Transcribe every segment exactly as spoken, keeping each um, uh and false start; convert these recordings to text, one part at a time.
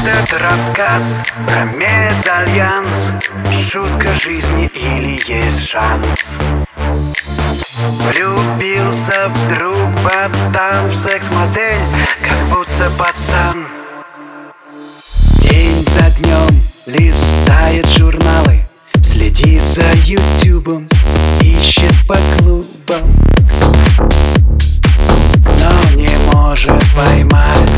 Этот рассказ про мезальянс, шутка жизни или есть шанс? Влюбился вдруг ботан в секс-модель, как будто пацан. День за днем листает журналы, следит за ютубом, ищет по клубам, но не может поймать.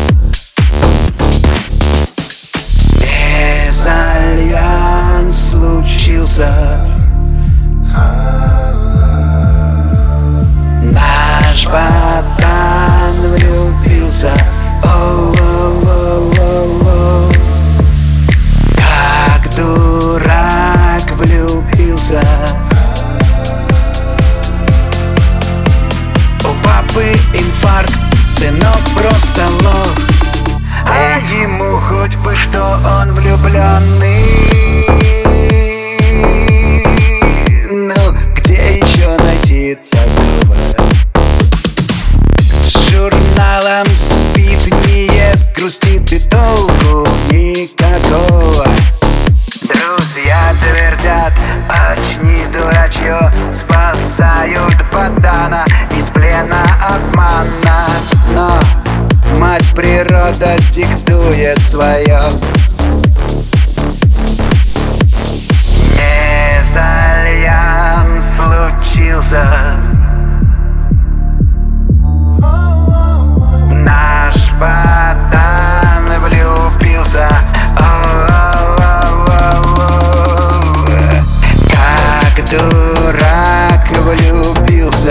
Мезальянс случился. Наш ботан влюбился. О-о-о-о-о. Как дурак влюбился. У папы инфаркт, сынок просто лох, а ему хоть бы что, он влюбленный. Ну, где еще найти такого? С журналом спит, не ест, грустит и толку никакого. Друзья твердят: очнись, дурачье, спасают ботана из плена обмана. Но мать природа диктует свое. Мезальянс случился. Наш ботан влюбился. О-о-о-о-о. Как дурак влюбился.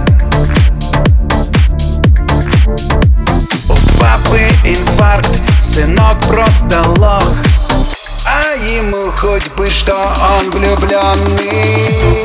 Инфаркт, сынок просто лох, а ему хоть бы что, он влюбленный.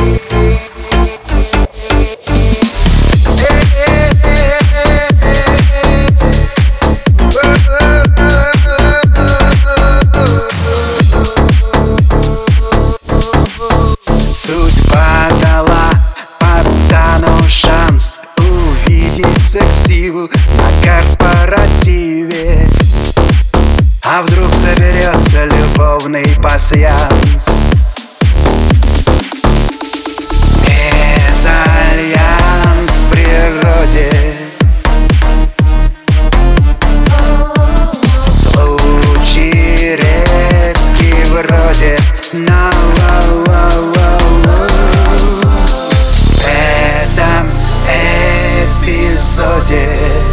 Судьба дала ботану шанс увидеть секс-диву на корпоративе. А вдруг соберется любовный пасьянс? Мезальянс в природе. Случай редкий вроде, но в этом эпизоде.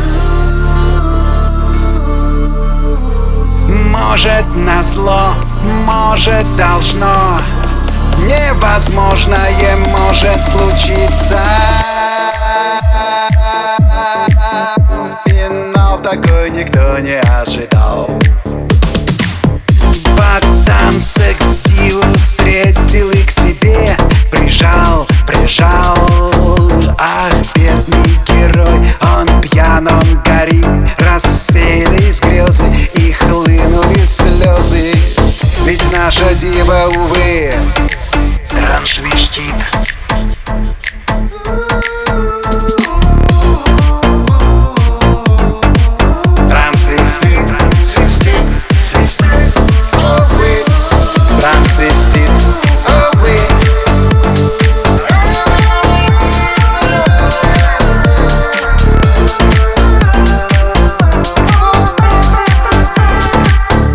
Может назло, может должно, невозможное может случиться. Финал такой никто не ожидал. Ботан секс-диву встретил и к себе прижал, прижал. Ах, бедный герой, он пьян, он горит. Рассеялись грезы и хлынули слезы. Ведь наша дива, увы, трансвестит. Трансвестит, трансвестит, увы, трансвестит, увы.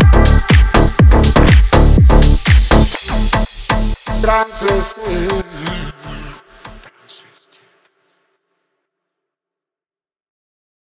Transvestite.